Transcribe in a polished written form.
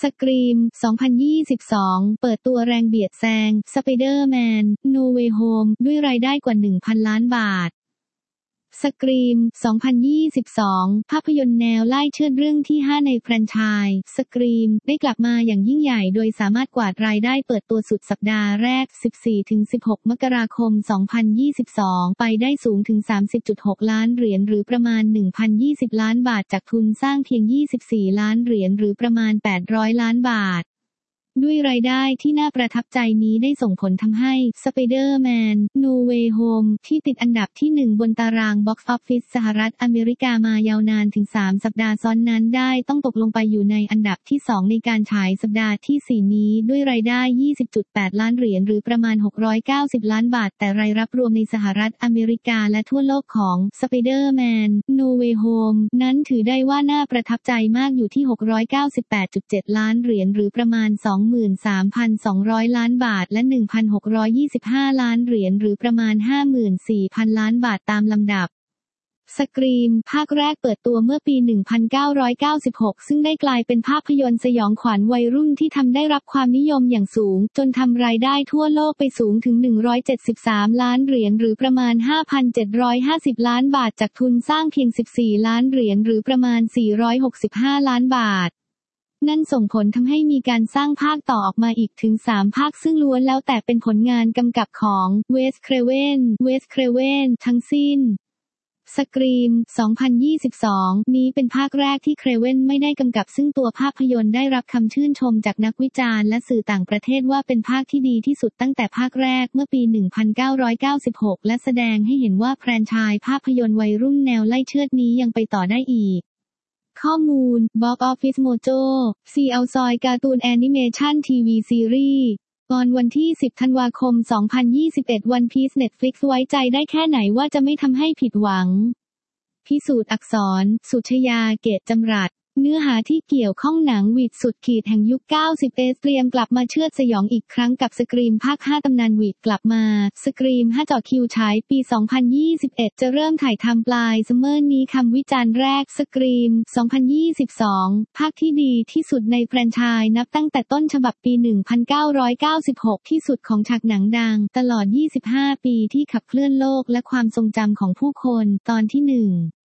กรีม 2022 เปิดตัวแรงเบียดแซง Spider-Man No Way Home ด้วยรายได้กว่า 1,000 ล้านบาทสกรีม 2022 ภาพยนตร์แนวไล่เชือดเรื่องที่ 5 ในแฟรนไชส์สกรีมได้กลับมาอย่างยิ่งใหญ่โดยสามารถกวาดรายได้เปิดตัวสุดสัปดาห์แรก 14-16 มกราคม 2022 ไปได้สูงถึง 30.6 ล้านเหรียญหรือประมาณ 1,020 ล้านบาทจากทุนสร้างเพียง 24 ล้านเหรียญหรือประมาณ 800 ล้านบาทด้วยรายได้ที่น่าประทับใจนี้ได้ส่งผลทำให้ Spider-Man No Way Home ที่ติดอันดับที่ 1 บนตาราง Box Office สหรัฐอเมริกามายาวนานถึง 3 สัปดาห์ซ้อนนั้นได้ต้องตกลงไปอยู่ในอันดับที่ 2 ในการฉายสัปดาห์ที่ 4 นี้ด้วยรายได้ 20.8 ล้านเหรียญหรือประมาณ 690 ล้านบาทแต่รายรับรวมในสหรัฐอเมริกาและทั่วโลกของ Spider-Man No Way Home นั้นถือได้ว่าน่าประทับใจมากอยู่ที่ 698.7 ล้านเหรียญหรือประมาณ 23,200 ล้านบาทและ 1,625 ล้านเหรียญหรือประมาณ 54,000 ล้านบาทตามลำดับสกรีมภาคแรกเปิดตัวเมื่อปี 1996 ซึ่งได้กลายเป็นภาพยนตร์สยองขวัญวัยรุ่นที่ได้รับความนิยมอย่างสูงจนทำรายได้ทั่วโลกไปสูงถึง 173 ล้านเหรียญหรือประมาณ 5,750 ล้านบาทจากทุนสร้างเพียง 14 ล้านเหรียญหรือประมาณ 465 ล้านบาทนั่นส่งผลทำให้มีการสร้างภาคต่อออกมาอีกถึง 3 ภาคซึ่งล้วนแล้วแต่เป็นผลงานกำกับของเวส เครเวนทั้งสิ้นสกรีม 2022 นี้เป็นภาคแรกที่เครเวนไม่ได้กำกับซึ่งตัวภาพยนตร์ได้รับคำชื่นชมจากนักวิจารณ์และสื่อต่างประเทศว่าเป็นภาคที่ดีที่สุดตั้งแต่ภาคแรกเมื่อปี 1996 และแสดงให้เห็นว่าแฟรนไชส์ภาพยนตร์วัยรุ่นแนวไล่เชือดนี้ยังไปต่อได้อีกข้อมูล Box Office Mojo ซีเอาซอยการ์ตูนแอนิเมชันทีวีซีรีส์ตอนวันที่ 10 ธันวาคม 2021 วันพีซ Netflix ไว้ใจได้แค่ไหนว่าจะไม่ทำให้ผิดหวังพิสูจน์อักษร สุชยา เกตจำรัดเนื้อหาที่เกี่ยวข้องหนังหวีดสุดขีดแห่งยุค 90 เตรียมกลับมาเชือดสยองอีกครั้งกับสกรีมภาค 5 ตำนานหวีดกลับมาสกรีม 5 จ่อคิวฉายปี 2021 จะเริ่มถ่ายทำปลายซัมเมอร์นี้คำวิจารณ์แรกสกรีม 2022 ภาคที่ดีที่สุดในแฟรนไชส์นับตั้งแต่ต้นฉบับปี 1996 ที่สุดของฉากหนังดังตลอด 25 ปีที่ขับเคลื่อนโลกและความทรงจำของผู้คนตอนที่ 1